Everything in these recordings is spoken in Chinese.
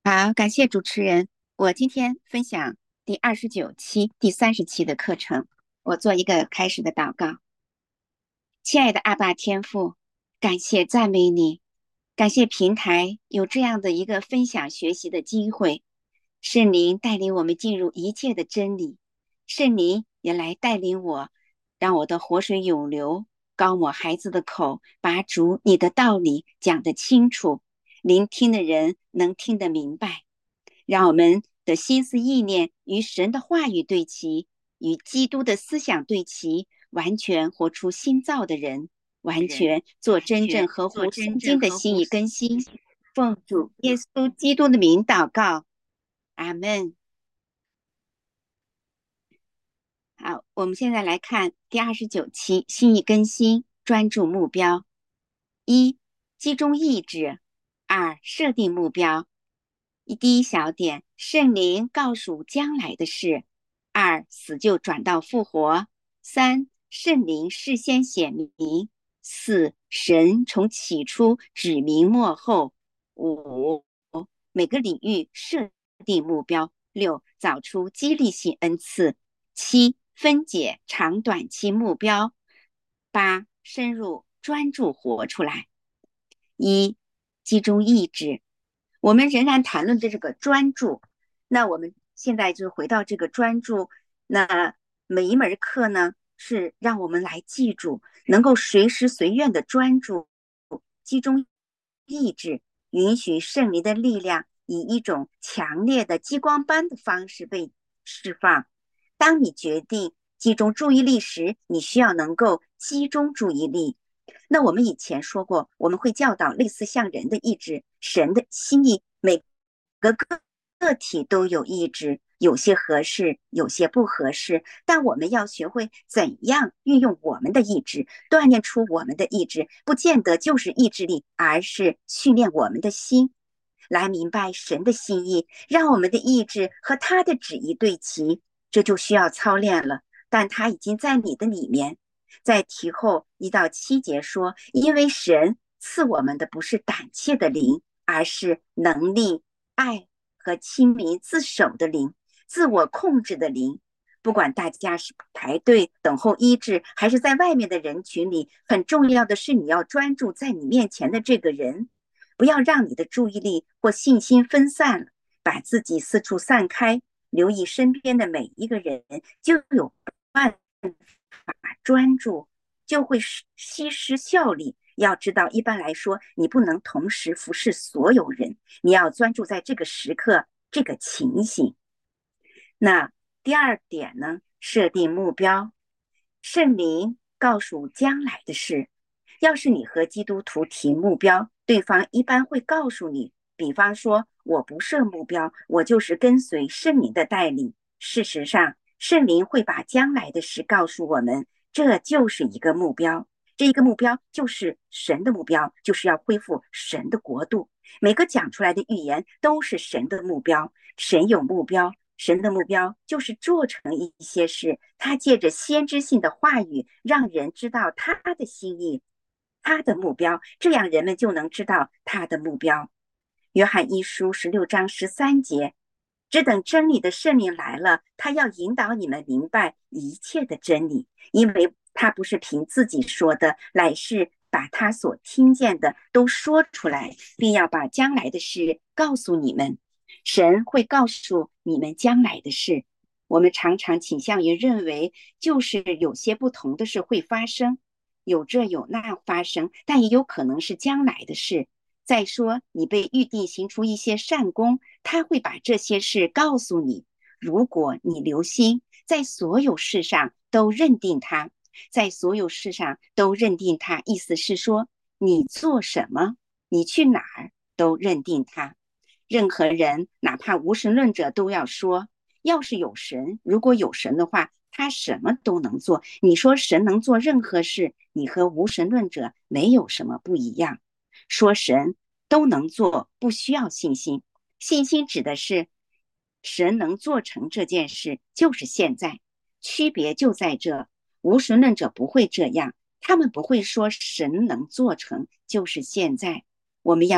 好，感谢主持人。我今天分享第29期、第30期的课程。我做一个开始的祷告。亲爱的阿爸天父，感谢赞美你，感谢平台有这样的一个分享学习的机会。圣灵带领我们进入一切的真理，圣灵也来带领我，让我的活水涌流，高抹孩子的口，把主你的道理讲得清楚，聆听的人能听得明白。让我们的心思意念与神的话语对齐，与基督的思想对齐，完全活出新造的人，完全做真正合乎圣经的心意更新。奉主耶稣基督的名祷告，阿门。好，我们现在来看第29期心意更新，专注目标：一、集中意志；二、设定目标。第一小点，圣灵告诉将来的事；二、死就转到复活；三、圣灵事先显明；四、神从起初指明末后；五、每个领域设定目标；六、找出激励性恩赐；七、分解长短期目标；八、深入专注活出来。一、集中意志。我们仍然谈论的这个专注，那我们现在就回到这个专注。那每一门课呢，是让我们来记住，能够随时随愿的专注，集中意志，允许圣灵的力量以一种强烈的激光般的方式被释放。当你决定集中注意力时，你需要能够集中注意力。那我们以前说过，我们会教导类似像人的意志，神的心意，每个个体都有意志，有些合适，有些不合适，但我们要学会怎样运用我们的意志，锻炼出我们的意志，不见得就是意志力，而是训练我们的心，来明白神的心意，让我们的意志和他的旨意对齐，这就需要操练了，但他已经在你的里面。在题后1到7节说，因为神赐我们的不是胆怯的灵，而是能力、爱和亲民自守的灵，自我控制的灵。不管大家是排队等候医治，还是在外面的人群里，很重要的是你要专注在你面前的这个人，不要让你的注意力或信心分散了，把自己四处散开，留意身边的每一个人，就有办法专注，就会稀释效力。要知道，一般来说，你不能同时服侍所有人，你要专注在这个时刻、这个情形。那第二点呢，设定目标。圣灵告诉将来的事。要是你和基督徒提目标，对方一般会告诉你，比方说，我不设目标，我就是跟随圣灵的带领。事实上，圣灵会把将来的事告诉我们，这就是一个目标。这一个目标就是神的目标，就是要恢复神的国度。每个讲出来的预言都是神的目标，神有目标，神的目标就是做成一些事，他借着先知性的话语，让人知道他的心意，他的目标，这样人们就能知道他的目标。约翰一书16章13节，只等真理的圣灵来了，他要引导你们明白一切的真理，因为他不是凭自己说的，乃是把他所听见的都说出来，并要把将来的事告诉你们。神会告诉你们将来的事。我们常常倾向于认为，就是有些不同的事会发生，有这有那发生，但也有可能是将来的事。再说，你被预定行出一些善功，他会把这些事告诉你。如果你留心，在所有事上都认定他，在所有事上都认定他，意思是说，你做什么，你去哪儿，都认定他。任何人，哪怕无神论者，都要说，要是有神，如果有神的话，他什么都能做。你说神能做任何事，你和无神论者没有什么不一样。说神都能做，不需要信心。信心指的是神能做成这件事，就是现在。区别就在这，无神论者不会这样，他们不会说神能做成就是现在。我们要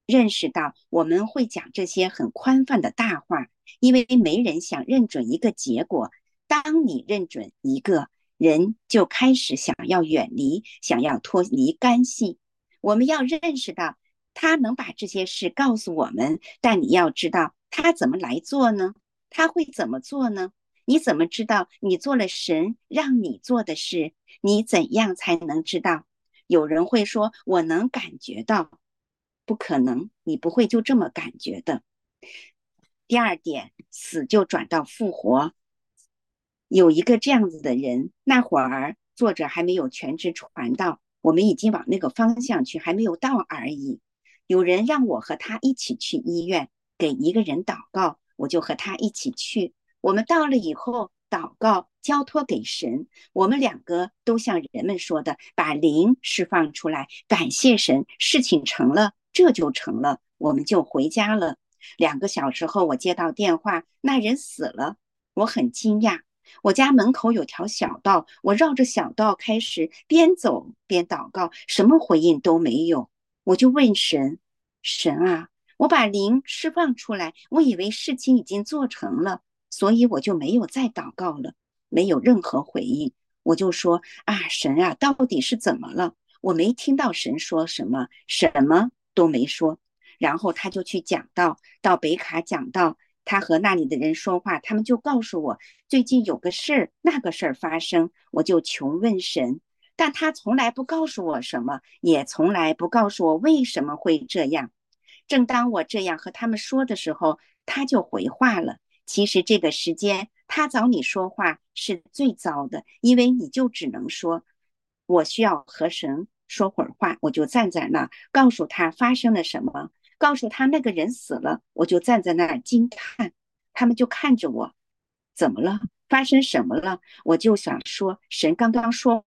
认识到我们会讲这些很宽泛的大话，因为没人想认准一个结果。当你认准一个人，就开始想要远离，想要脱离干系。我们要认识到他能把这些事告诉我们，但你要知道他怎么来做呢？他会怎么做呢？你怎么知道你做了神让你做的事？你怎样才能知道？有人会说我能感觉到，不可能，你不会就这么感觉的。第二点，死就转到复活。有一个这样子的人，那会儿作者还没有全职传道，我们已经往那个方向去，还没有到而已。有人让我和他一起去医院给一个人祷告，我就和他一起去。我们到了以后，祷告交托给神，我们两个都像人们说的，把灵释放出来，感谢神，事情成了，这就成了，我们就回家了。2个小时后，我接到电话，那人死了，我很惊讶。我家门口有条小道，我绕着小道开始边走边祷告，什么回应都没有。我就问神：神啊，我把灵释放出来，我以为事情已经做成了，所以我就没有再祷告了，没有任何回应。我就说啊，神啊，到底是怎么了？我没听到神说什么，什么都没说。然后他就去讲道，到北卡讲道，他和那里的人说话，他们就告诉我最近有个事儿，那个事儿发生，我就求问神，但他从来不告诉我什么，也从来不告诉我为什么会这样。正当我这样和他们说的时候，他就回话了。其实这个时间他找你说话是最糟的，因为你就只能说我需要和神说会儿话，我就站在那儿告诉他发生了什么，告诉他那个人死了，我就站在那儿惊叹。他们就看着我，怎么了？发生什么了？我就想说，神刚刚说，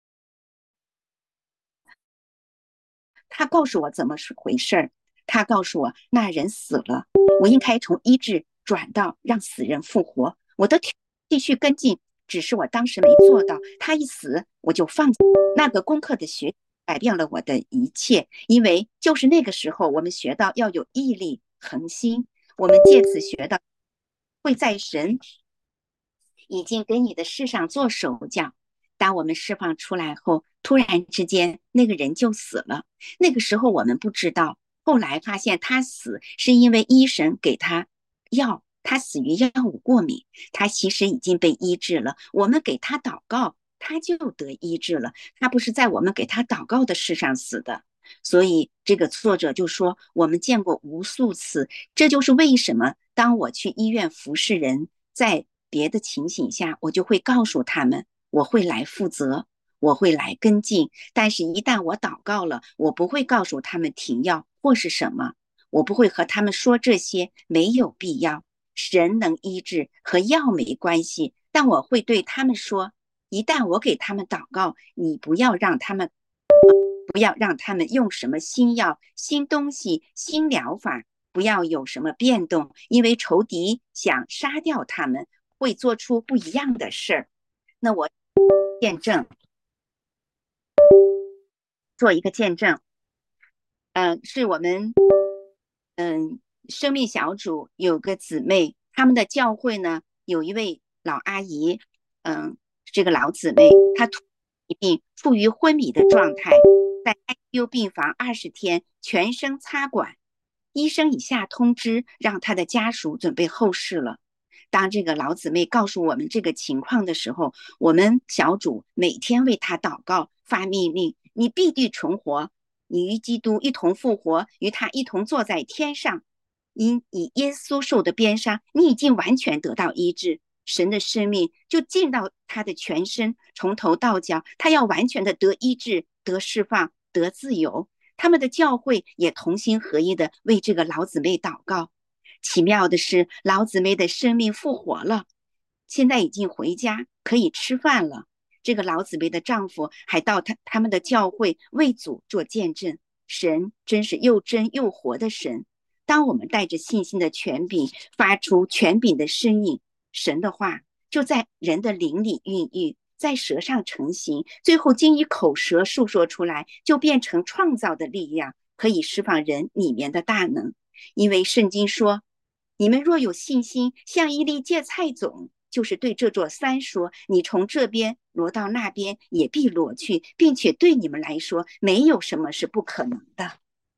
他告诉我怎么回事儿，他告诉我那人死了，我应该从医治转到让死人复活，我都继续跟进，只是我当时没做到，他一死我就放弃那个功课的学，改变了我的一切，因为就是那个时候我们学到要有毅力、恒心，我们借此学到会在神已经给你的事上做手脚。当我们释放出来后，突然之间那个人就死了。那个时候我们不知道，后来发现他死是因为医生给他药，他死于药物过敏，他其实已经被医治了。我们给他祷告，他就得医治了。他不是在我们给他祷告的事上死的。所以这个作者就说，我们见过无数次，这就是为什么当我去医院服侍人，在别的情形下，我就会告诉他们，我会来负责，我会来跟进。但是，一旦我祷告了，我不会告诉他们停药或是什么，我不会和他们说这些，没有必要。神能医治，和药没关系。但我会对他们说，一旦我给他们祷告，你不要让他们用什么新药、新东西、新疗法，不要有什么变动，因为仇敌想杀掉他们，会做出不一样的事儿。那我做一个见证，是我们生命小组有个姊妹，他们的教会呢有一位老阿姨，这个老姊妹她病处于昏迷的状态，在 ICU 病房20天，全身插管。医生已下通知，让她的家属准备后事了。当这个老姊妹告诉我们这个情况的时候，我们小组每天为她祷告，发命令：你必定存活，你与基督一同复活，与他一同坐在天上。因以耶稣受的鞭伤，你已经完全得到医治，神的生命就进到他的全身，从头到脚，他要完全的得医治、得释放、得自由。他们的教会也同心合一的为这个老姊妹祷告。奇妙的是，老姊妹的生命复活了，现在已经回家，可以吃饭了。这个老姊妹的丈夫还到他们的教会为主做见证。神真是又真又活的神。当我们带着信心的权柄，发出权柄的声音，神的话就在人的灵里孕育，在舌上成型，最后经以口舌述说出来，就变成创造的力量。 可以释放人里面的大能。因为圣经说，你们若有信心，像一粒芥菜种，就是对这座山说，你从这边挪到那边，也必挪去，并且对你们来说，没有什么是不可能的。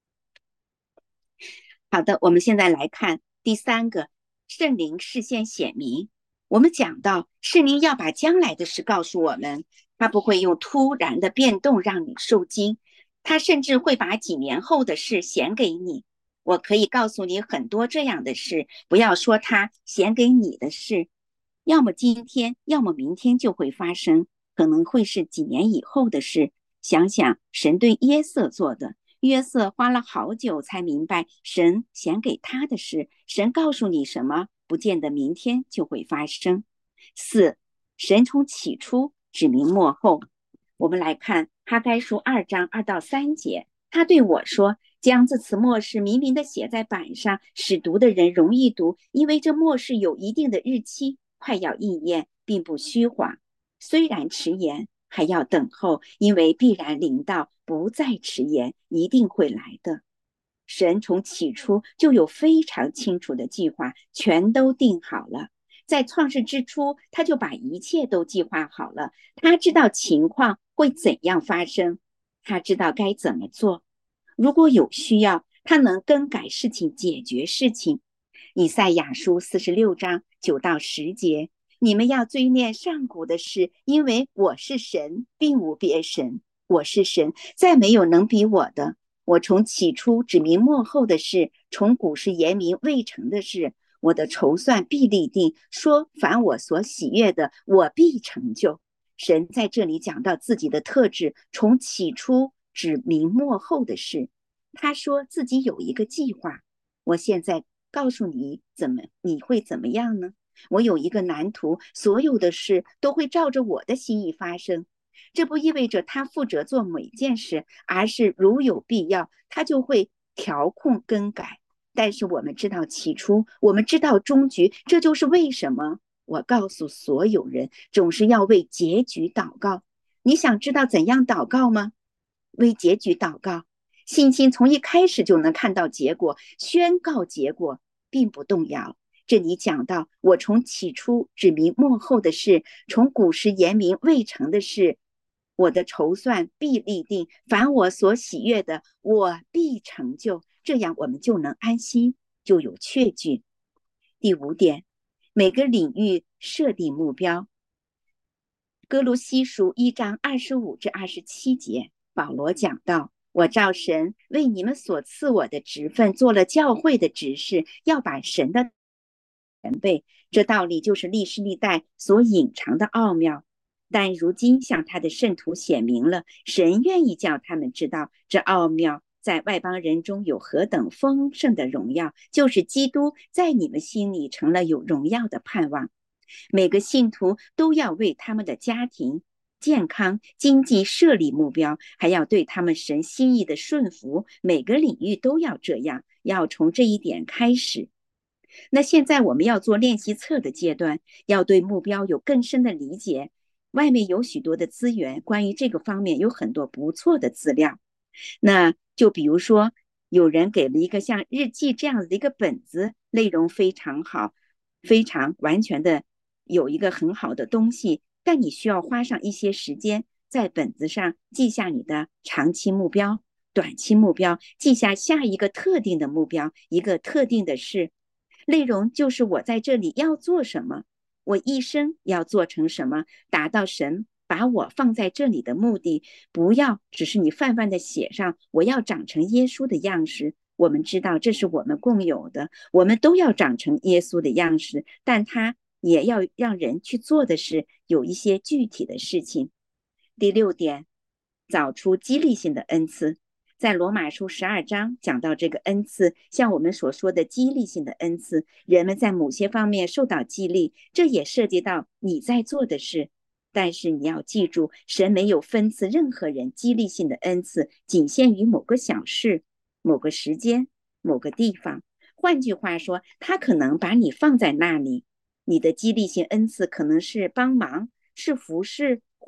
好的，我们现在来看第三个，圣灵事先显明。我们讲到圣灵要把将来的事告诉我们，他不会用突然的变动让你受惊，他甚至会把几年后的事显给你。我可以告诉你很多这样的事，不要说他显给你的事，要么今天，要么明天就会发生，可能会是几年以后的事。想想神对约瑟做的，约瑟花了好久才明白神显给他的事，神告诉你什么，不见得明天就会发生。四，神从起初指明末后。我们来看哈该书2章2到3节，他对我说，将这词末世明明的写在板上，使读的人容易读，因为这末世有一定的日期，快要应验，并不虚谎。虽然迟延，还要等候，因为必然临到，不再迟延，一定会来的。神从起初就有非常清楚的计划，全都定好了。在创世之初，他就把一切都计划好了。他知道情况会怎样发生，他知道该怎么做。如果有需要，他能更改事情，解决事情。以赛亚书46章9到10节，你们要追念上古的事，因为我是神，并无别神。我是神，再没有能比我的。我从起初指明末后的事，从古时言明未成的事。我的筹算必立定，说凡我所喜悦的，我必成就。神在这里讲到自己的特质，从起初指明末后的事。他说自己有一个计划。我现在告诉你你会怎么样呢？我有一个蓝图，所有的事都会照着我的心意发生。这不意味着他负责做每件事，而是如有必要，他就会调控更改。但是我们知道起初，我们知道终局，这就是为什么我告诉所有人，总是要为结局祷告。你想知道怎样祷告吗？为结局祷告。信心从一开始就能看到结果，宣告结果，并不动摇。这里讲到，我从起初指明末后的事，从古时言明未成的事，我的筹算必立定，凡我所喜悦的，我必成就。这样我们就能安心，就有确据。第5点，每个领域设定目标。哥罗西书1章25至27节，保罗讲到，我照神为你们所赐我的职分做了教会的执事，要把神的全备。这道理就是历世历代所隐藏的奥妙，但如今向他的圣徒显明了，神愿意叫他们知道这奥妙在外邦人中有何等丰盛的荣耀，就是基督在你们心里成了有荣耀的盼望。每个信徒都要为他们的家庭、健康、经济设立目标，还要对他们神心意的顺服，每个领域都要这样，要从这一点开始。那现在我们要做练习册的阶段，要对目标有更深的理解。外面有许多的资源，关于这个方面有很多不错的资料。那就比如说，有人给了一个像日记这样的一个本子，内容非常好，非常完全的有一个很好的东西，但你需要花上一些时间在本子上记下你的长期目标、短期目标，记下下一个特定的目标，一个特定的事。内容就是我在这里要做什么，我一生要做成什么，达到神把我放在这里的目的。不要只是你泛泛的写上我要长成耶稣的样式。我们知道这是我们共有的，我们都要长成耶稣的样式，但他也要让人去做的是有一些具体的事情。第6点，找出激励性的恩赐。在罗马书12章讲到这个恩赐，像我们所说的激励性的恩赐，人们在某些方面受到激励，这也涉及到你在做的事。但是你要记住，神没有分赐任何人激励性的恩赐，仅限于某个小事、某个时间、某个地方。换句话说，他可能把你放在那里，你的激励性恩赐可能是帮忙，是服侍，或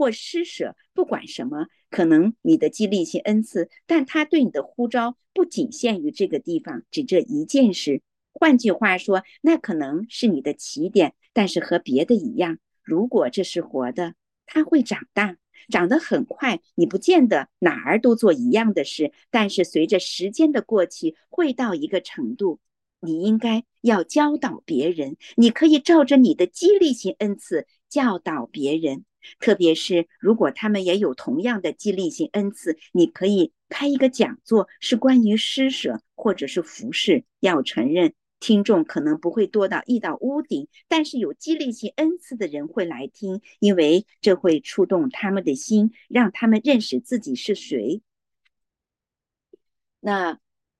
或施舍，不管什么，可能你的激励性恩赐，但他对你的呼召不仅限于这个地方，只这一件事。换句话说，那可能是你的起点，但是和别的一样，如果这是活的，它会长大，长得很快。你不见得哪儿都做一样的事，但是随着时间的过去，会到一个程度，你应该要教导别人，你可以照着你的激励性恩赐教导别人。特别是如果他们也有同样的激励性恩赐，你可以开一个讲座，是关于施舍或者是服侍。要承认听众可能不会多到溢到屋顶，但是有激励性恩赐的人会来听，因为这会触动他们的心，让他们认识自己是谁。那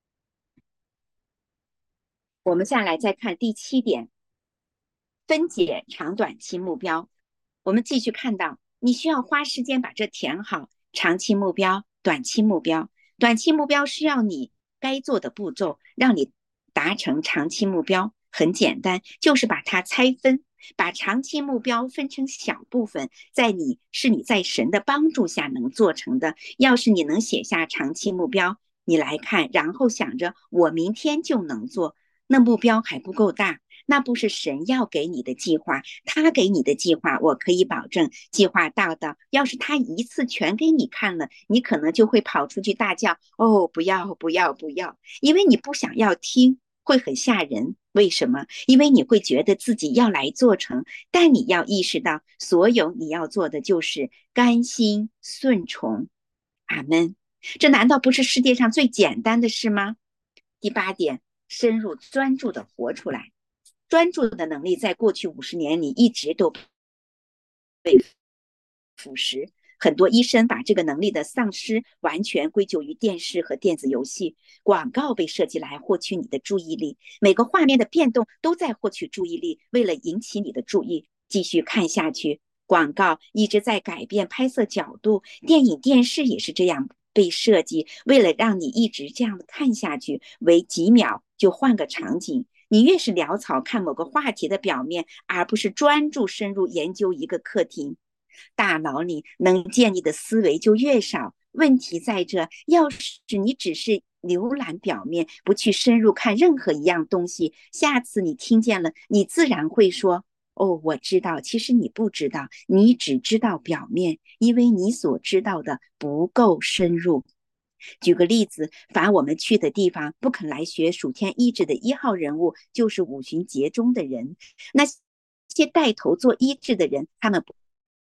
我们下来再看第7点，分解长短期目标。我们继续看到，你需要花时间把这填好，长期目标、短期目标。短期目标是要你该做的步骤，让你达成长期目标。很简单，就是把它拆分，把长期目标分成小部分，是你在神的帮助下能做成的。要是你能写下长期目标，你来看，然后想着我明天就能做，那目标还不够大，那不是神要给你的计划。他给你的计划，我可以保证，计划大的，要是他一次全给你看了，你可能就会跑出去大叫，哦，不要不要不要，因为你不想要听，会很吓人。为什么？因为你会觉得自己要来做成，但你要意识到，所有你要做的就是甘心顺从。阿们。这难道不是世界上最简单的事吗？第8点，深入专注的活出来。专注的能力在过去50年里一直都被腐蚀。很多医生把这个能力的丧失完全归咎于电视和电子游戏。广告被设计来获取你的注意力，每个画面的变动都在获取注意力，为了引起你的注意，继续看下去。广告一直在改变拍摄角度，电影电视也是这样被设计，为了让你一直这样看下去，为几秒就换个场景。你越是潦草看某个话题的表面，而不是专注深入研究一个课题，大脑里能建立的思维就越少。问题在这，要是你只是浏览表面，不去深入看任何一样东西，下次你听见了，你自然会说，哦，我知道，其实你不知道，你只知道表面，因为你所知道的不够深入。举个例子，凡我们去的地方，不肯来学属天医治的1号人物，就是五旬节中的人。那些带头做医治的人，他们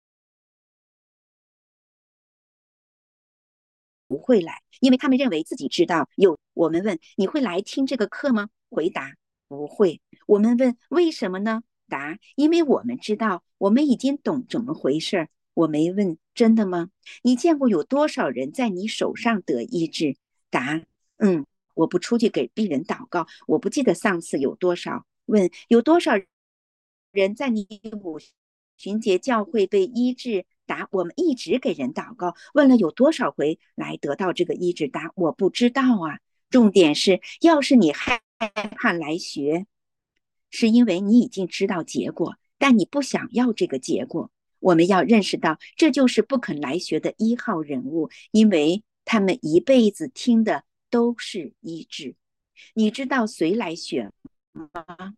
不会来，因为他们认为自己知道。我们问你会来听这个课吗？回答不会。我们问为什么呢？答因为我们知道，我们已经懂怎么回事。我没问真的吗？你见过有多少人在你手上得医治？答我不出去给病人祷告，我不记得上次有多少。问有多少人在你五旬节教会被医治？答我们一直给人祷告。问了有多少回来得到这个医治？答我不知道啊。重点是，要是你害怕来学，是因为你已经知道结果，但你不想要这个结果。我们要认识到，这就是不肯来学的1号人物，因为他们一辈子听的都是医治。你知道谁来选吗？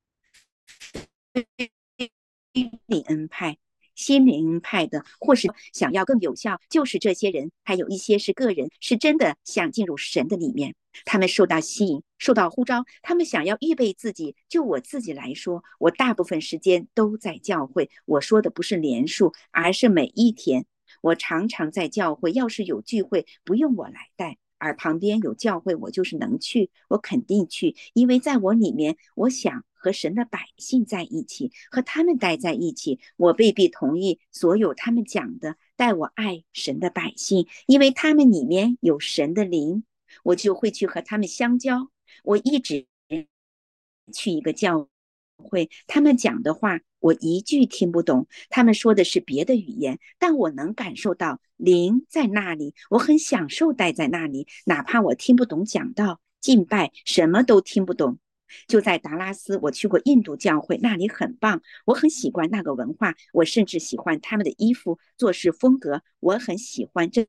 心灵恩派的，或是想要更有效，就是这些人。还有一些是个人，是真的想进入神的里面，他们受到吸引，受到呼召，他们想要预备自己。就我自己来说，我大部分时间都在教会。我说的不是连数，而是每一天。我常常在教会，要是有聚会，不用我来带，而旁边有教会，我就是能去，我肯定去，因为在我里面，我想和神的百姓在一起，和他们待在一起。我未必同意所有他们讲的，但我爱神的百姓，因为他们里面有神的灵，我就会去和他们相交。我一直去一个教会，他们讲的话我一句听不懂，他们说的是别的语言，但我能感受到灵在那里，我很享受待在那里，哪怕我听不懂讲道、敬拜，什么都听不懂， 就在达拉斯，我去过印度教会，那里很棒，我很喜欢那个文化，我甚至喜欢他们的衣服、做事风格，我很喜欢这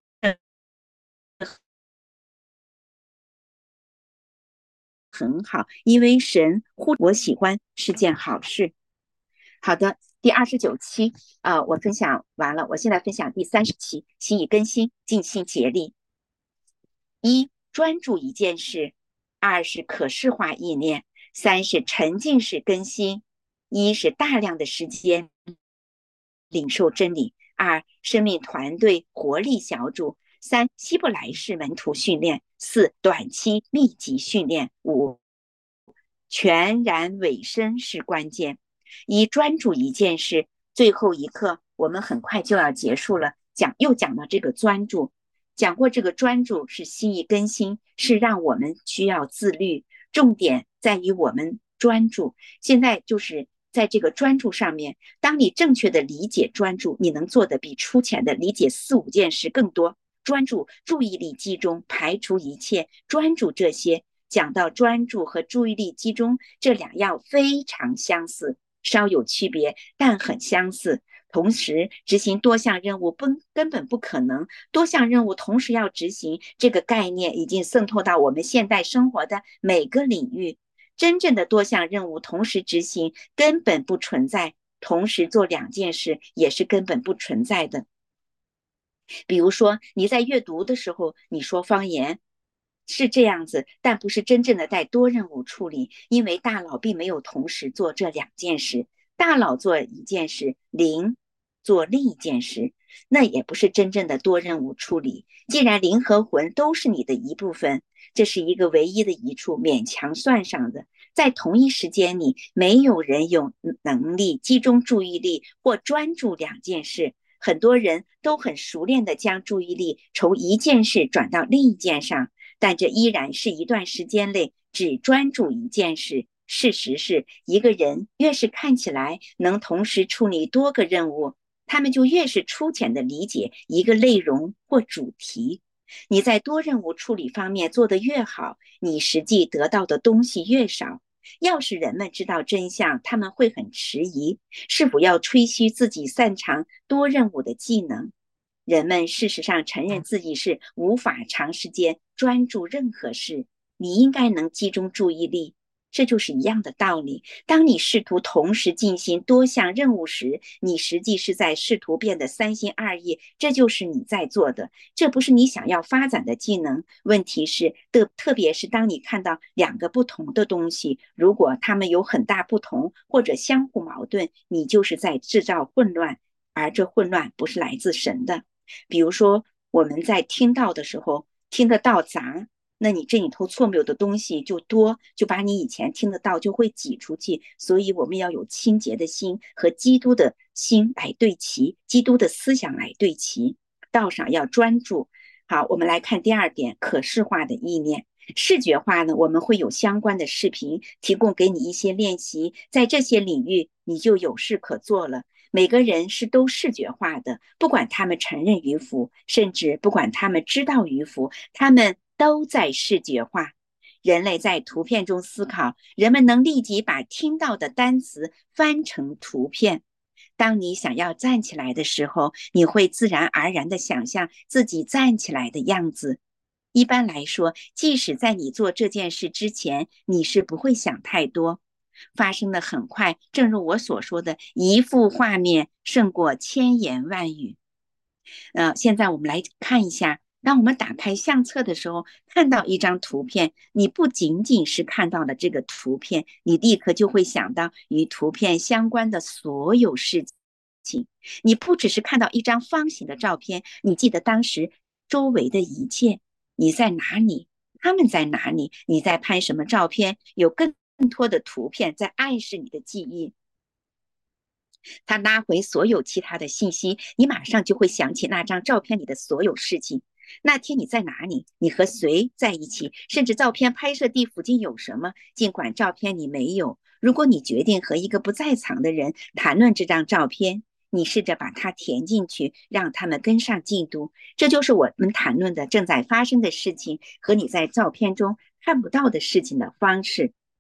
很好，因为神呼我喜欢是件好事。好的，第29期我分享完了，我现在分享第30期，心意更新，尽心竭力。一、专注一件事；二是可视化意念；三是沉浸式更新；一是大量的时间领受真理；二、生命团队活力小组；三、希伯来式门徒训练；四、短期密集训练；五、全然委身是关键。一、专注一件事。最后一课我们很快就要结束了，又讲到这个专注，讲过这个专注是心意更新，是让我们需要自律，重点在于我们专注。现在就是在这个专注上面，当你正确的理解专注，你能做的比粗浅的理解4、5件事更多。专注，注意力集中，排除一切，专注这些。讲到专注和注意力集中，这两样非常相似，稍有区别，但很相似。同时执行多项任务根本不可能，多项任务同时要执行，这个概念已经渗透到我们现代生活的每个领域。真正的多项任务同时执行根本不存在，同时做2件事也是根本不存在的。比如说你在阅读的时候，你说方言是这样子，但不是真正的在多任务处理，因为大脑并没有同时做这2件事，大脑做一件事，灵做另一件事，那也不是真正的多任务处理。既然灵和魂都是你的一部分，这是一个唯一的一处，勉强算上的。在同一时间里，没有人有能力集中注意力或专注2件事。很多人都很熟练地将注意力从一件事转到另一件上，但这依然是一段时间内只专注一件事。事实是，一个人越是看起来能同时处理多个任务，他们就越是粗浅地理解一个内容或主题。你在多任务处理方面做得越好，你实际得到的东西越少。要是人们知道真相，他们会很迟疑，是否要吹嘘自己擅长多任务的技能。人们事实上承认自己是无法长时间专注任何事，你应该能集中注意力。这就是一样的道理。当你试图同时进行多项任务时，你实际是在试图变得3心2意，这就是你在做的，这不是你想要发展的技能。问题是，特别是当你看到2个不同的东西，如果它们有很大不同或者相互矛盾，你就是在制造混乱，而这混乱不是来自神的。比如说我们在听到的时候，听得到杂，那你这里头错谬的东西就多，就把你以前听得到就会挤出去。所以我们要有清洁的心和基督的心来对齐，基督的思想来对齐，道上要专注。好，我们来看第2点，可视化的意念。视觉化呢，我们会有相关的视频提供给你一些练习，在这些领域你就有事可做了。每个人是都视觉化的，不管他们承认与否，甚至不管他们知道与否，他们都在视觉化。人类在图片中思考，人们能立即把听到的单词翻成图片。当你想要站起来的时候，你会自然而然地想象自己站起来的样子。一般来说，即使在你做这件事之前，你是不会想太多。发生的很快，正如我所说的，一幅画面胜过千言万语。现在我们来看一下，当我们打开相册的时候，看到一张图片，你不仅仅是看到了这个图片，你立刻就会想到与图片相关的所有事情。你不只是看到一张方形的照片，你记得当时周围的一切，你在哪里，他们在哪里，你在拍什么照片，有更多的图片在暗示你的记忆。他拉回所有其他的信息，你马上就会想起那张照片里的所有事情。那天你在哪里？你和谁在一起？甚至照片拍摄地附近有什么？尽管照片里没有，如果你决定和一个不在场的人谈论这张照片，你试着把它填进去，让他们跟上进度。这就是我们谈论的正在发生的事情和你在照片中看不到的事情的方式。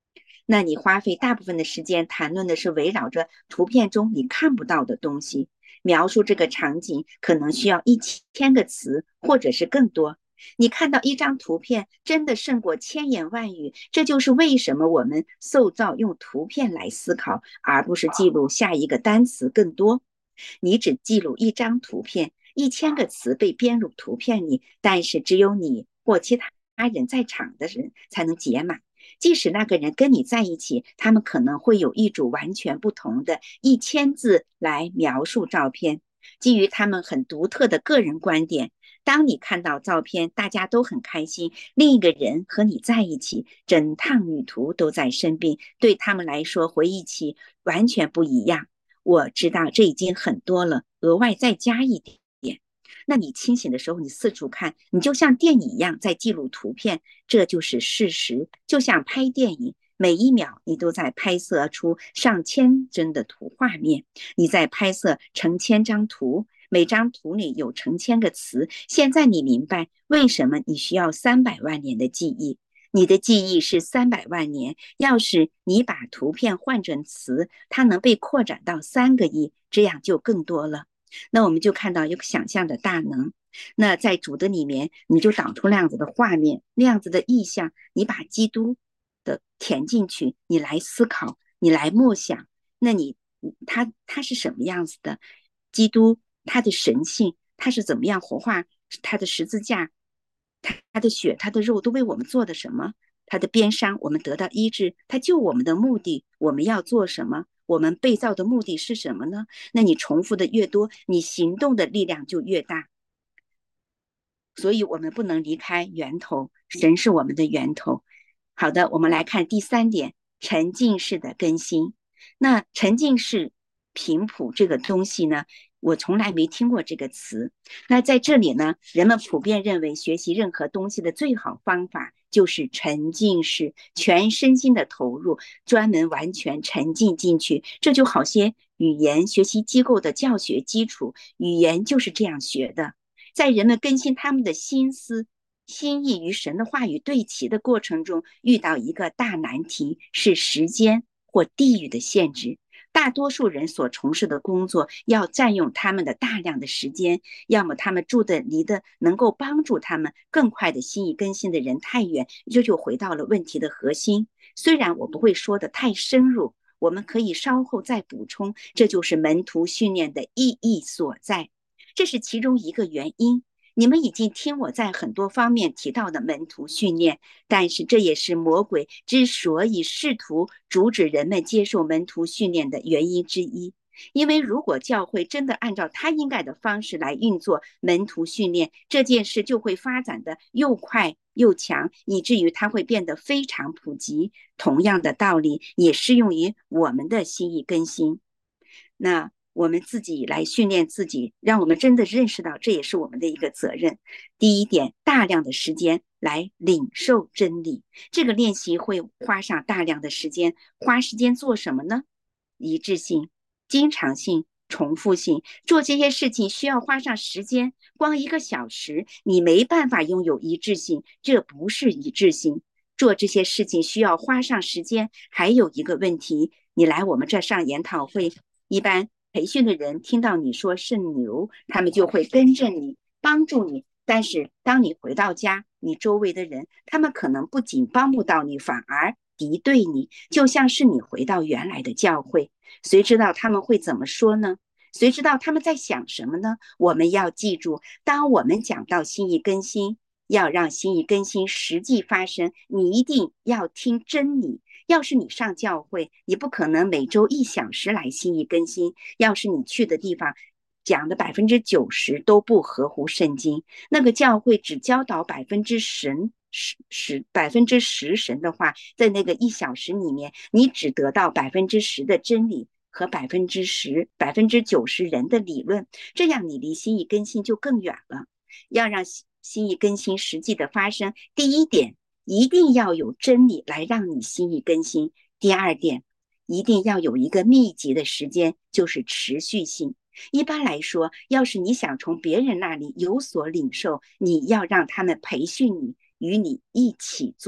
那你花费大部分的时间谈论的是围绕着图片中你看不到的东西，描述这个场景可能需要1000个词或者是更多。你看到一张图片真的胜过千言万语，这就是为什么我们塑造用图片来思考，而不是记录下一个单词更多。你只记录一张图片，1000个词被编入图片里，但是只有你或其他人在场的人才能解码。即使那个人跟你在一起，他们可能会有一组完全不同的1000字来描述照片，基于他们很独特的个人观点。当你看到照片，大家都很开心，另一个人和你在一起，整趟旅途都在生病，对他们来说，回忆起完全不一样。我知道这已经很多了，额外再加一点。那你清醒的时候，你四处看，你就像电影一样在记录图片，这就是事实。就像拍电影，每一秒你都在拍摄出上千帧的图画面，你在拍摄成千张图，每张图里有成千个词。现在你明白为什么你需要300万年的记忆。你的记忆是300万年，要是你把图片换成词，它能被扩展到3个亿，这样就更多了。那我们就看到有想象的大能。那在主的里面，你就导出那样子的画面，那样子的意象，你把基督的填进去，你来思考，你来默想。那他是什么样子的？基督他的神性，他是怎么样活化他的十字架，他的血，他的肉都为我们做的什么？他的鞭伤，我们得到医治，他救我们的目的，我们要做什么？我们被造的目的是什么呢？那你重复的越多，你行动的力量就越大。所以我们不能离开源头，神是我们的源头。好的，我们来看第3点，沉浸式的更新。那沉浸式频谱这个东西呢，我从来没听过这个词。那在这里呢，人们普遍认为学习任何东西的最好方法就是沉浸式，全身心的投入，专门完全沉浸进去。这就好些语言学习机构的教学基础，语言就是这样学的。在人们更新他们的心思、心意与神的话语对齐的过程中，遇到一个大难题，是时间或地域的限制。大多数人所从事的工作要占用他们的大量的时间，要么他们住的离的能够帮助他们更快的心意更新的人太远，这就回到了问题的核心。虽然我不会说的太深入，我们可以稍后再补充，这就是门徒训练的意义所在。这是其中一个原因。你们已经听我在很多方面提到的门徒训练，但是这也是魔鬼之所以试图阻止人们接受门徒训练的原因之一。因为如果教会真的按照他应该的方式来运作门徒训练，这件事就会发展的又快又强，以至于它会变得非常普及。同样的道理也适用于我们的心意更新。那我们自己来训练自己，让我们真的认识到这也是我们的一个责任。第一点，大量的时间来领受真理。这个练习会花上大量的时间，花时间做什么呢？一致性、经常性、重复性，做这些事情需要花上时间。光1个小时，你没办法拥有一致性，这不是一致性。做这些事情需要花上时间。还有一个问题，你来我们这上研讨会，一般培训的人听到你说肾牛，他们就会跟着你，帮助你。但是当你回到家，你周围的人，他们可能不仅帮不到你，反而敌对你，就像是你回到原来的教会。谁知道他们会怎么说呢？谁知道他们在想什么呢？我们要记住，当我们讲到心意更新，要让心意更新实际发生，你一定要听真理。要是你上教会，你不可能每周1小时来心意更新。要是你去的地方讲的90%都不合乎圣经，那个教会只教导10%神的话，在那个1小时里面，你只得到10%的真理和90%人的理论，这样你离心意更新就更远了。要让心意更新实际的发生，第一点，一定要有真理来让你心意更新。第二点，一定要有一个密集的时间，就是持续性。一般来说，要是你想从别人那里有所领受，你要让他们培训你，与你一起做，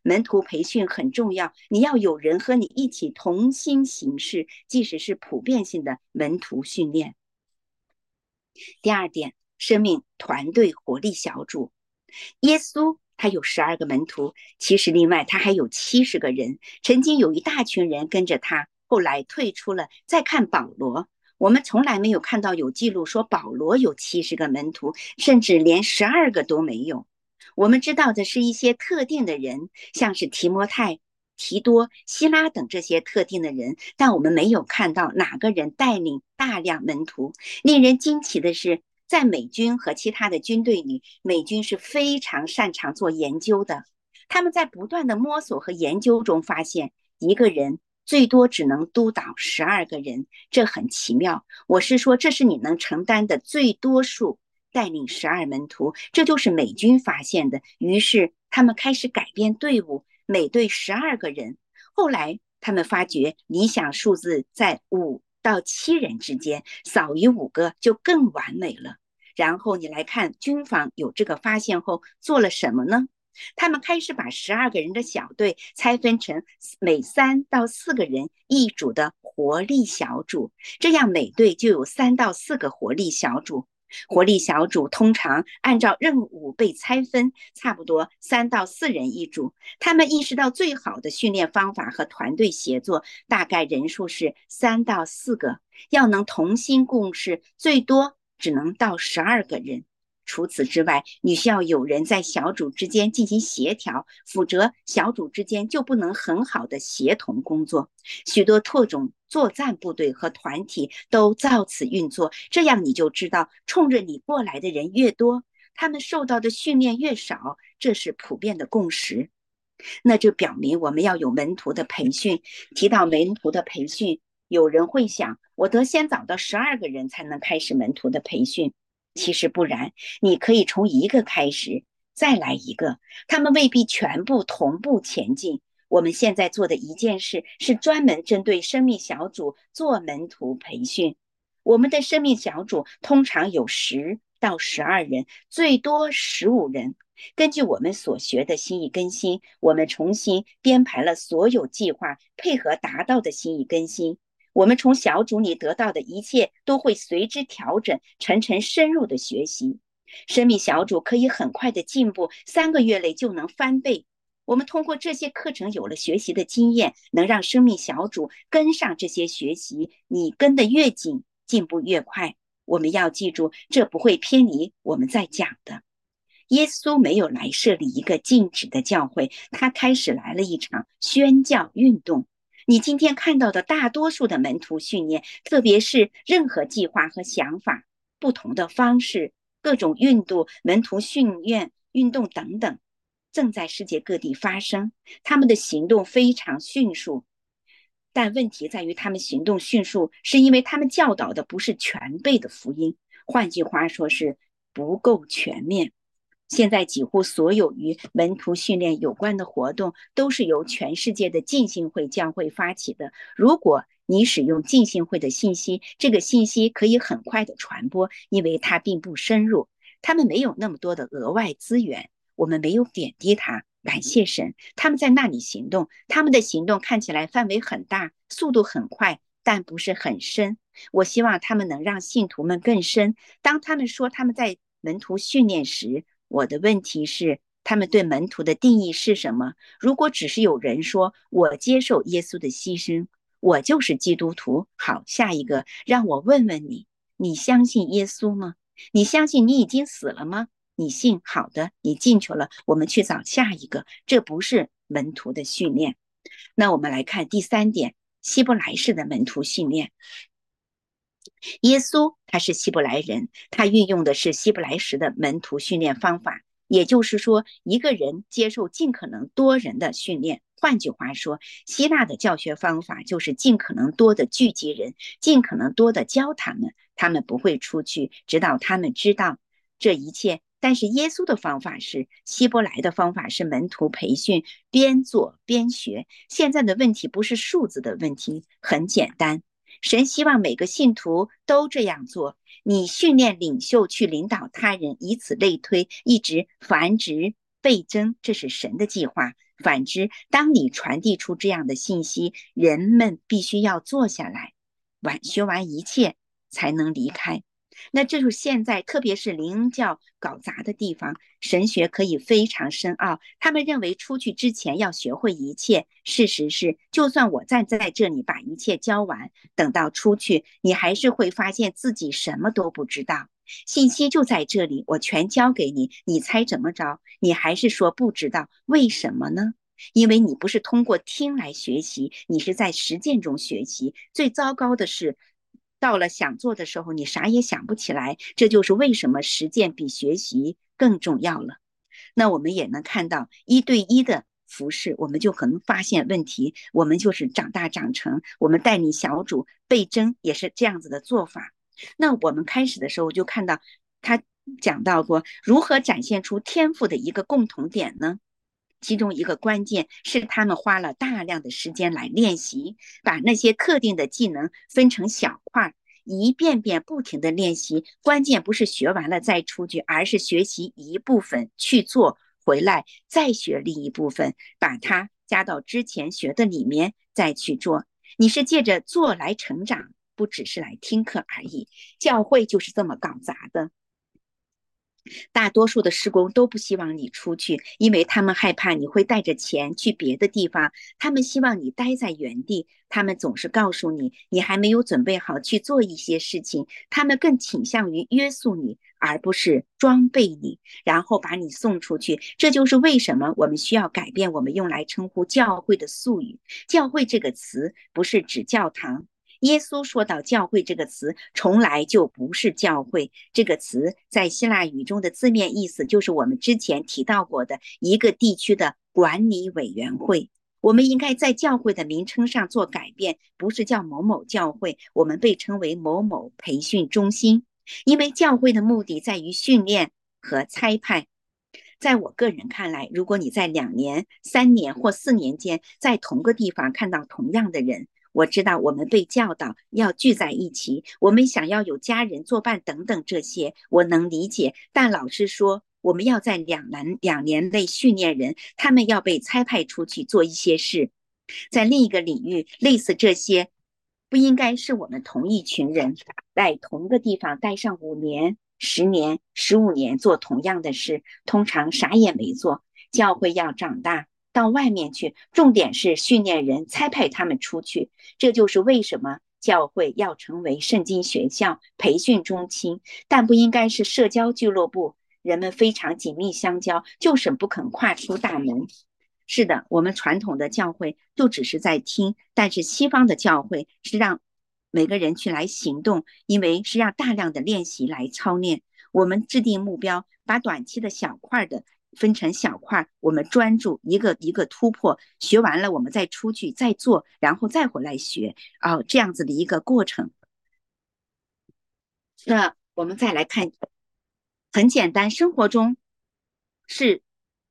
门徒培训很重要，你要有人和你一起同心行事，即使是普遍性的门徒训练。第二点，生命团队活力小组。耶稣他有12个门徒，其实另外他还有70个人，曾经有一大群人跟着他，后来退出了。再看保罗，我们从来没有看到有记录说保罗有70个门徒，甚至连12个都没有。我们知道的是一些特定的人，像是提摩太、提多、希拉等这些特定的人，但我们没有看到哪个人带领大量门徒。令人惊奇的是，在美军和其他的军队里，美军是非常擅长做研究的。他们在不断的摸索和研究中发现，一个人最多只能督导12个人，这很奇妙。我是说，这是你能承担的最多数。带领12门徒，这就是美军发现的。于是他们开始改编队伍，每队12个人。后来他们发觉理想数字在5到7人之间，少于5个就更完美了。然后你来看军方有这个发现后做了什么呢？他们开始把12个人的小队拆分成每3到4个人一组的活力小组，这样每队就有3到4个活力小组。活力小组通常按照任务被拆分，差不多3到4人一组。他们意识到最好的训练方法和团队协作，大概人数是3到4个，要能同心共事，最多只能到12个人。除此之外，你需要有人在小组之间进行协调，否则小组之间就不能很好的协同工作。许多特种作战部队和团体都照此运作，这样你就知道，冲着你过来的人越多，他们受到的训练越少，这是普遍的共识。那就表明我们要有门徒的培训。提到门徒的培训，有人会想，我得先找到12个人才能开始门徒的培训。其实不然，你可以从1个开始，再来1个，他们未必全部同步前进。我们现在做的一件事是专门针对生命小组做门徒培训。我们的生命小组通常有10到12人，最多15人。根据我们所学的心意更新，我们重新编排了所有计划，配合达到的心意更新。我们从小组里得到的一切都会随之调整，层层深入的学习。生命小组可以很快的进步，3个月内就能翻倍。我们通过这些课程有了学习的经验，能让生命小组跟上这些学习，你跟得越紧，进步越快。我们要记住，这不会偏离我们在讲的。耶稣没有来设立一个静止的教会，他开始来了一场宣教运动。你今天看到的大多数的门徒训练，特别是任何计划和想法，不同的方式，各种运动、门徒训练运动等等，正在世界各地发生。他们的行动非常迅速，但问题在于他们行动迅速，是因为他们教导的不是全备的福音，换句话说是不够全面。现在几乎所有与门徒训练有关的活动都是由全世界的浸信会教会发起的。如果你使用浸信会的信息，这个信息可以很快的传播，因为它并不深入，他们没有那么多的额外资源。我们没有贬低他，感谢神，他们在那里行动，他们的行动看起来范围很大，速度很快，但不是很深。我希望他们能让信徒们更深。当他们说他们在门徒训练时，我的问题是，他们对门徒的定义是什么？如果只是有人说我接受耶稣的牺牲，我就是基督徒，好，下一个，让我问问你，你相信耶稣吗？你相信你已经死了吗？你信，好的，你进去了，我们去找下一个。这不是门徒的训练。那我们来看第3点，希伯来式的门徒训练。耶稣他是希伯来人，他运用的是希伯来式的门徒训练方法，也就是说，一个人接受尽可能多人的训练。换句话说，希腊的教学方法就是尽可能多的聚集人，尽可能多的教他们，他们不会出去，直到他们知道这一切。但是耶稣的方法是，希伯来的方法是门徒培训，边做边学。现在的问题不是数字的问题，很简单。神希望每个信徒都这样做，你训练领袖去领导他人，以此类推，一直繁殖倍增，这是神的计划。 反之，当你传递出这样的信息，人们必须要坐下来，学完一切才能离开。那这就是现在，特别是灵恩教搞砸的地方，神学可以非常深奥。他们认为出去之前要学会一切，事实是，就算我站在这里把一切教完，等到出去，你还是会发现自己什么都不知道。信息就在这里，我全交给你，你猜怎么着？你还是说不知道，为什么呢？因为你不是通过听来学习，你是在实践中学习。最糟糕的是，到了想做的时候，你啥也想不起来。这就是为什么实践比学习更重要了。那我们也能看到一对一的服侍，我们就可能发现问题，我们就是长大长成。我们带领小组倍增也是这样子的做法。那我们开始的时候就看到他讲到过如何展现出天赋的一个共同点呢？其中一个关键是他们花了大量的时间来练习，把那些特定的技能分成小块，一遍遍不停的练习。关键不是学完了再出去，而是学习一部分去做，回来再学另一部分，把它加到之前学的里面再去做。你是借着做来成长，不只是来听课而已。教会就是这么搞砸的。大多数的事工都不希望你出去，因为他们害怕你会带着钱去别的地方，他们希望你待在原地。他们总是告诉你，你还没有准备好去做一些事情，他们更倾向于约束你，而不是装备你，然后把你送出去。这就是为什么我们需要改变我们用来称呼教会的术语。教会这个词不是指教堂，耶稣说到教会这个词从来就不是教会，这个词在希腊语中的字面意思就是我们之前提到过的一个地区的管理委员会。我们应该在教会的名称上做改变，不是叫某某教会，我们被称为某某培训中心，因为教会的目的在于训练和差派。在我个人看来，如果你在2年、3年或4年间在同个地方看到同样的人，我知道我们被教导要聚在一起，我们想要有家人作伴等等，这些我能理解。但老师说我们要在2年内训练人，他们要被差派出去做一些事。在另一个领域，类似这些，不应该是我们同一群人在同个地方待上5年、10年、15年做同样的事，通常啥也没做。教会要长大，到外面去，重点是训练人，差派他们出去。这就是为什么教会要成为圣经学校、培训中心，但不应该是社交俱乐部，人们非常紧密相交，就是不肯跨出大门。是的，我们传统的教会就只是在听，但是西方的教会是让每个人去来行动，因为是让大量的练习来操练。我们制定目标，把短期的小块的分成小块，我们专注一个一个突破，学完了我们再出去再做，然后再回来学这样子的一个过程。那我们再来看，很简单，生活中是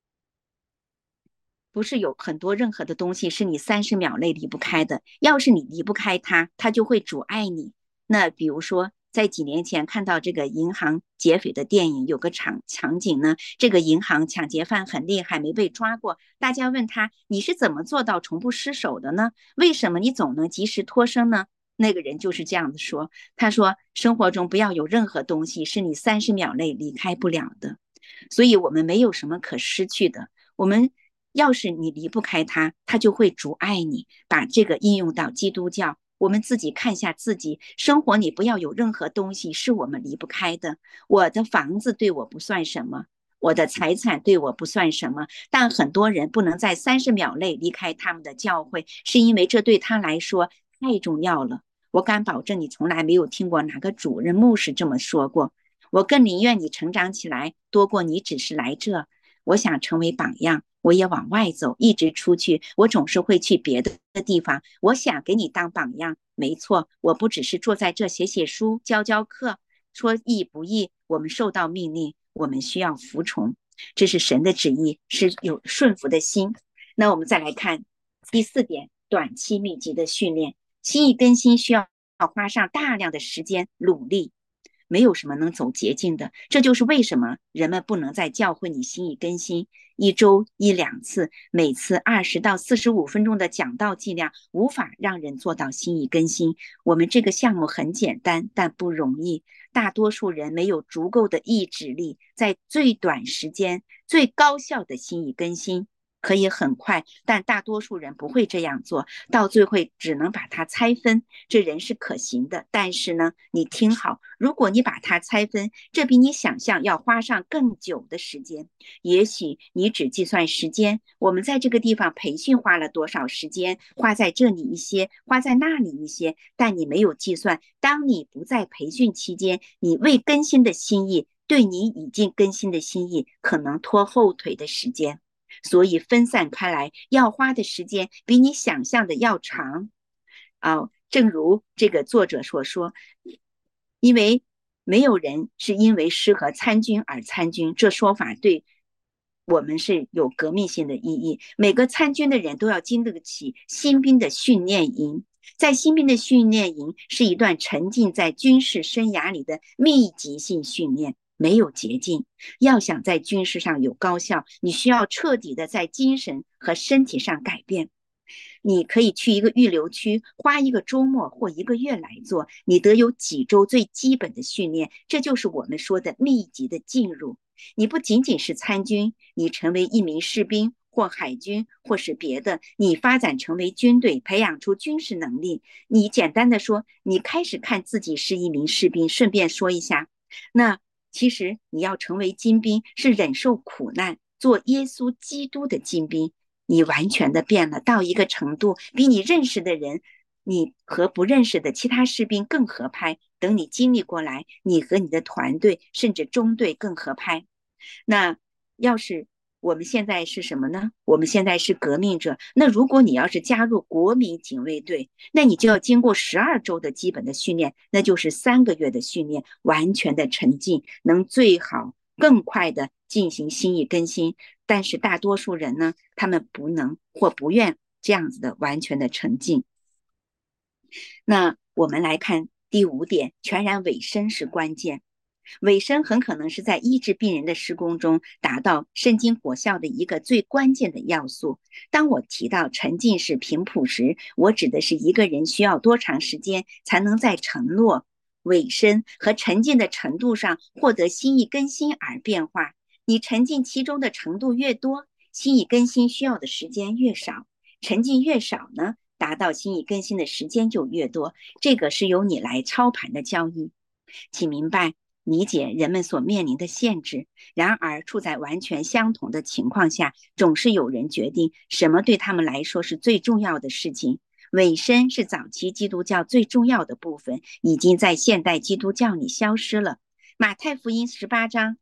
不是有很多任何的东西是你30秒内离不开的？要是你离不开它，它就会阻碍你。那比如说，在几年前看到这个银行劫匪的电影，有个场景呢，这个银行抢劫犯很厉害，没被抓过。大家问他，你是怎么做到从不失手的呢？为什么你总能及时脱身呢？那个人就是这样子说，他说，生活中不要有任何东西是你30秒内离开不了的。所以我们没有什么可失去的。我们要是你离不开它，它就会阻碍你。把这个应用到基督教，我们自己看下自己生活，你不要有任何东西是我们离不开的。我的房子对我不算什么，我的财产对我不算什么，但很多人不能在30秒内离开他们的教会，是因为这对他来说太重要了。我敢保证，你从来没有听过哪个主任牧师这么说过。我更宁愿你成长起来，多过你只是来这。我想成为榜样，我也往外走，一直出去。我总是会去别的地方。我想给你当榜样，没错。我不只是坐在这写写书、教课，说易不易。我们受到命令，我们需要服从，这是神的旨意，是有顺服的心。那我们再来看第4点，短期密集的训练。心意更新需要花上大量的时间努力。 没有什么能走捷径的。这就是为什么人们不能在教会里心意更新，一周1、2次，每次20到45分钟的讲道剂量，无法让人做到心意更新。我们这个项目很简单，但不容易。大多数人没有足够的意志力，在最短时间、最高效的心意更新。可以很快，但大多数人不会这样做，到最后只能把它拆分。这人是可行的，但是呢，你听好，如果你把它拆分，这比你想象要花上更久的时间。也许你只计算时间，我们在这个地方培训花了多少时间，花在这里一些，花在那里一些，但你没有计算，当你不在培训期间，你未更新的心意，对你已经更新的心意可能拖后腿的时间。所以分散开来，要花的时间比你想象的要长。正如这个作者所说，因为没有人是因为适合参军而参军，这说法对我们是有革命性的意义。每个参军的人都要经得起新兵的训练营，在新兵的训练营是一段沉浸在军事生涯里的密集性训练，没有捷径。要想在军事上有高效，你需要彻底的在精神和身体上改变。你可以去一个预留区，花1个周末或1个月来做，你得有几周最基本的训练，这就是我们说的密集的进入。你不仅仅是参军，你成为一名士兵或海军或是别的，你发展成为军队，培养出军事能力。你简单的说，你开始看自己是一名士兵。顺便说一下，那其实你要成为精兵，是忍受苦难，做耶稣基督的精兵。你完全的变了，到一个程度，比你认识的人，你和不认识的其他士兵更合拍。等你经历过来，你和你的团队甚至中队更合拍。那要是我们现在是什么呢？我们现在是革命者。那如果你要是加入国民警卫队，那你就要经过12周的基本的训练，那就是3个月的训练，完全的沉浸，能最好更快的进行心意更新。但是大多数人呢，他们不能或不愿这样子的完全的沉浸。那我们来看第5点，全然委身是关键。委身很可能是在医治病人的施工中达到圣经果效的一个最关键的要素。当我提到沉浸式频谱时，我指的是一个人需要多长时间才能在承诺、委身和沉浸的程度上获得心意更新而变化。你沉浸其中的程度越多，心意更新需要的时间越少。沉浸越少呢，达到心意更新的时间就越多。这个是由你来操盘的交易。请明白理解人们所面临的限制，然而处在完全相同的情况下，总是有人决定什么对他们来说是最重要的事情。委身是早期基督教最重要的部分，已经在现代基督教里消失了。马太福音4章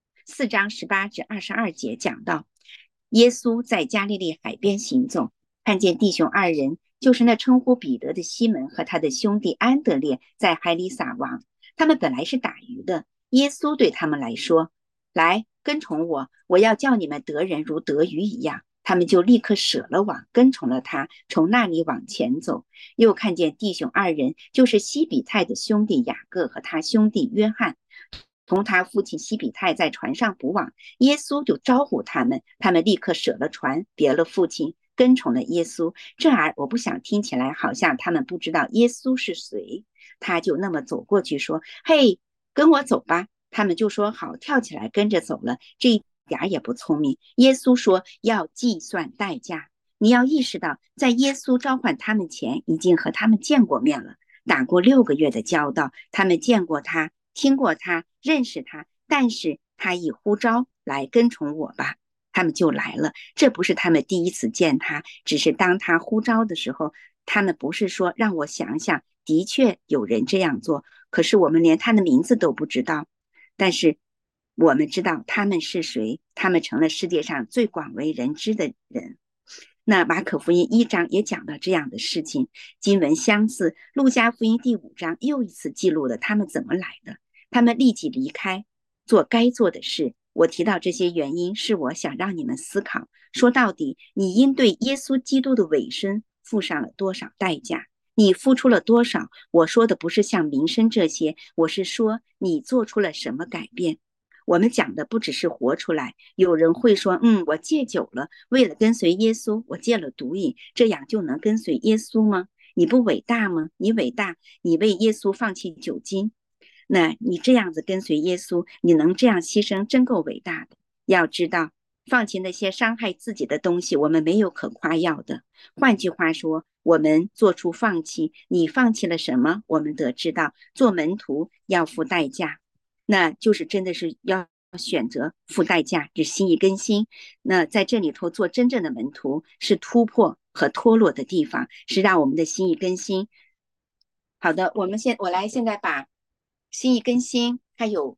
18至22节讲到，耶稣在加利利海边行走，看见弟兄2人，就是那称呼彼得的西门和他的兄弟安德烈，在海里撒网。他们本来是打鱼的，耶稣对他们来说，来跟从我，我要叫你们得人如得鱼一样。他们就立刻舍了网，跟从了他，从那里往前走。又看见弟兄2人，就是西比泰的兄弟雅各和他兄弟约翰，同他父亲西比泰在船上捕网。耶稣就招呼他们，他们立刻舍了船，别了父亲，跟从了耶稣。这儿我不想听起来好像他们不知道耶稣是谁。他就那么走过去说，嘿，跟我走吧。他们就说好，跳起来跟着走了。这一点也不聪明。耶稣说要计算代价。你要意识到，在耶稣召唤他们前，已经和他们见过面了，打过6个月的交道。他们见过他，听过他，认识他，但是他一呼召，来跟从我吧，他们就来了。这不是他们第一次见他，只是当他呼召的时候，他们不是说让我想想，的确有人这样做，可是我们连他的名字都不知道。但是我们知道他们是谁，他们成了世界上最广为人知的人。那马可福音1章也讲到这样的事情，经文相似。路加福音第5章又一次记录了他们怎么来的。他们立即离开，做该做的事。我提到这些原因，是我想让你们思考，说到底，你因对耶稣基督的委身付上了多少代价？ 你付出了多少？我说的不是像民生这些，我是说你做出了什么改变。我们讲的不只是活出来，有人会说，我戒酒了，为了跟随耶稣，我戒了毒瘾，这样就能跟随耶稣吗？你不伟大吗？你伟大，你为耶稣放弃酒精，那你这样子跟随耶稣，你能这样牺牲，真够伟大的。要知道，放弃那些伤害自己的东西，我们没有可夸耀的。换句话说，我们做出放弃，你放弃了什么？我们得知道，做门徒要付代价。那就是真的是要选择付代价，是心意更新。那在这里头做真正的门徒，是突破和脱落的地方，是让我们的心意更新。好的，我来现在把心意更新还有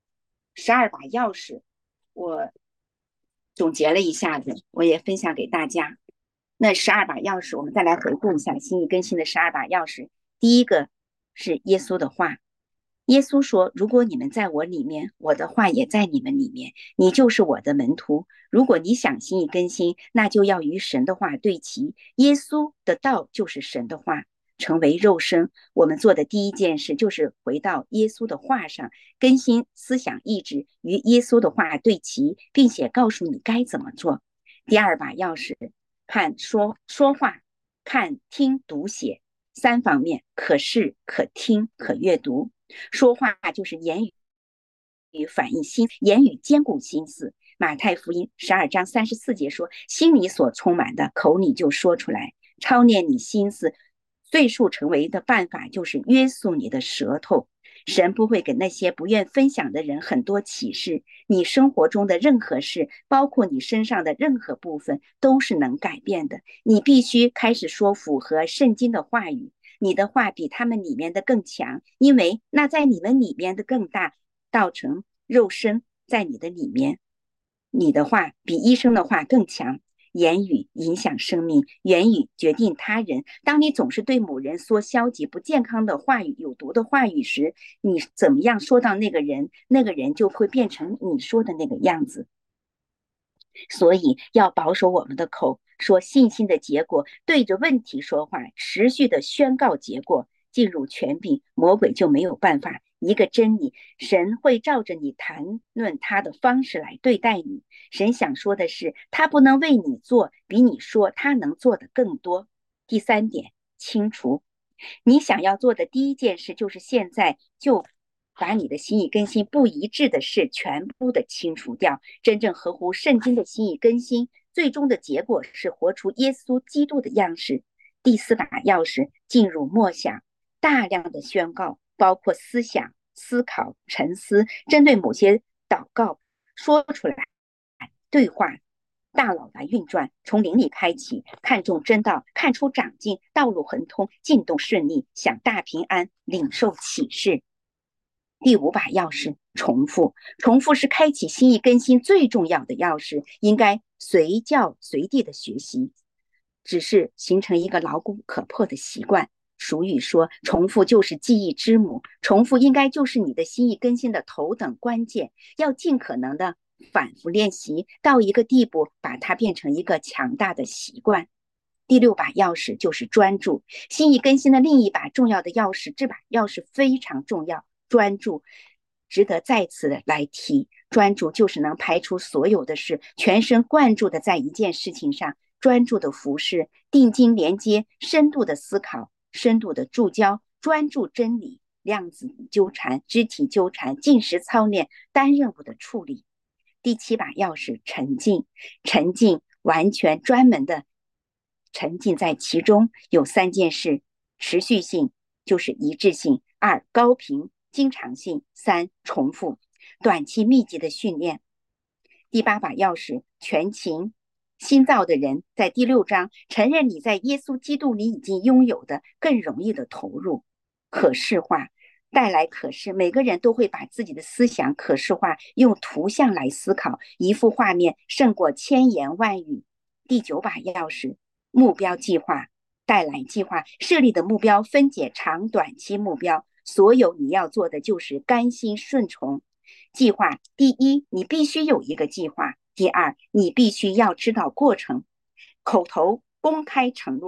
12把钥匙，我总结了一下子，我也分享给大家。那12把钥匙，我们再来回顾一下心意更新的12把钥匙。第一个是耶稣的话，耶稣说：“如果你们在我里面，我的话也在你们里面，你就是我的门徒。如果你想心意更新，那就要与神的话对齐。耶稣的道就是神的话，成为肉身。我们做的第一件事就是回到耶稣的话上，更新思想意志，与耶稣的话对齐，并且告诉你该怎么做。第二把钥匙，看说话，看听读写3方面，可视、可听、可阅读。”说话就是言语反映心，言语兼顾心思。马太福音12章34节说：“心里所充满的，口里就说出来。”操练你心思，最速成为的办法就是约束你的舌头。神不会给那些不愿分享的人很多启示。你生活中的任何事，包括你身上的任何部分，都是能改变的。你必须开始说符合圣经的话语。你的话比他们里面的更强，因为那在你们里面的更大，道成肉身在你的里面。你的话比医生的话更强。言语影响生命，言语决定他人。当你总是对某人说消极不健康的话语、有毒的话语时，你怎么样说到那个人，那个人就会变成你说的那个样子。所以要保守我们的口，说信心的结果，对着问题说话，持续的宣告结果，进入权柄，魔鬼就没有办法。一个真理，神会照着你谈论他的方式来对待你。神想说的是，他不能为你做比你说他能做的更多。第3点，清除。你想要做的第一件事就是现在就把你的心意更新不一致的事全部的清除掉，真正合乎圣经的心意更新，最终的结果是活出耶稣基督的样式。第4把钥匙，进入默想，大量的宣告，包括思想、思考、沉思，针对某些祷告说出来，对话。大脑来运转，从灵里开启，看重真道，看出长进，道路亨通，进度顺利，享大平安，领受启示。第5把钥匙，重复。重复是开启心意更新最重要的钥匙，应该随叫随地的学习，只是形成一个牢固可破的习惯。俗语说，重复就是记忆之母，重复应该就是你的心意更新的头等关键，要尽可能的反复练习到一个地步，把它变成一个强大的习惯。第6把钥匙就是专注，心意更新的另一把重要的钥匙，这把钥匙非常重要，专注值得再次的来提。专注就是能排除所有的事，全神贯注的在一件事情上，专注的服侍，定睛连接，深度的思考，深度的注焦，专注真理，量子纠缠，肢体纠缠，进食操练，单任务的处理。第7把钥匙，沉浸。沉浸完全专门的沉浸在其中，有3件事：持续性就是一致性，2高频经常性，3重复。短期密集的训练。第8把钥匙，全情。新造的人在第6章承认你在耶稣基督里已经拥有的，更容易的投入。可视化带来可视，每个人都会把自己的思想可视化，用图像来思考，一幅画面胜过千言万语。第9把钥匙，目标计划。带来计划，设立的目标分解长短期目标，所有你要做的就是甘心顺从。计划，第一，你必须有一个计划；第2，你必须要知道过程。口头公开承诺，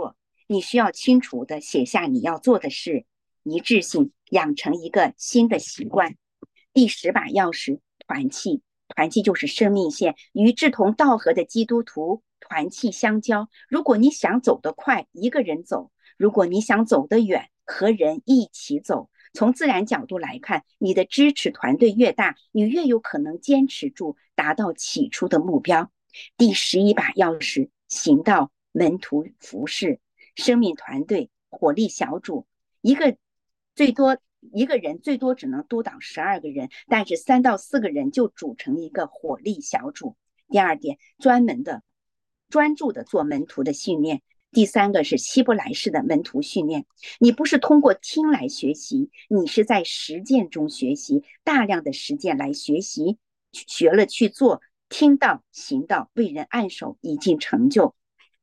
你需要清楚地写下你要做的事，一致性，养成一个新的习惯。第10把钥匙，团契。团契就是生命线，与志同道合的基督徒团契相交。如果你想走得快，一个人走；如果你想走得远，和人一起走。从自然角度来看，你的支持团队越大，你越有可能坚持住，达到起初的目标。第11把钥匙，行道，门徒服侍。生命团队火力小组，一个人最多只能督导12个人，但是3到4个人就组成一个火力小组。第二点，专注的做门徒的训练。第3个是希伯来式的门徒训练，你不是通过听来学习，你是在实践中学习，大量的实践来学习，学了去做，听到行道，为人按手，已经成就。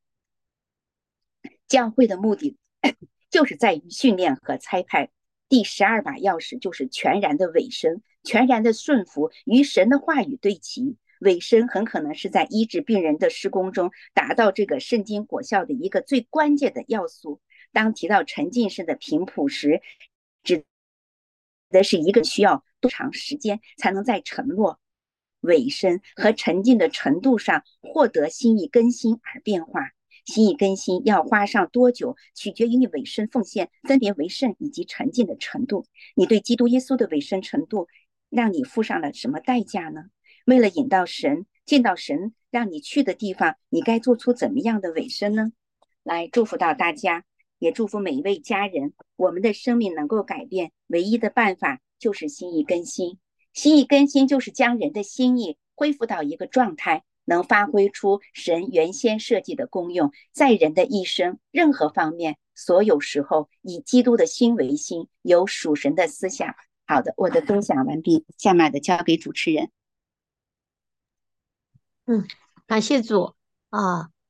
教会的目的就是在于训练和差派。第12把钥匙就是全然的委身，全然的顺服，与神的话语对齐。委身很可能是在医治病人的施工中达到这个圣经果效的一个最关键的要素。当提到沉浸式的频谱时，指的是一个需要多长时间才能在承诺、委身和沉浸的程度上获得心意更新而变化。心意更新要花上多久，取决于你委身奉献、分别为圣以及沉浸的程度。你对基督耶稣的委身程度，让你付上了什么代价呢？为了引到神，见到神让你去的地方，你该做出怎么样的委身呢？来祝福到大家，也祝福每一位家人。我们的生命能够改变，唯一的办法就是心意更新。心意更新就是将人的心意恢复到一个状态，能发挥出神原先设计的功用，在人的一生任何方面，所有时候以基督的心为心，有属神的思想。好的，我的分享完毕，下面的交给主持人。 感谢主啊！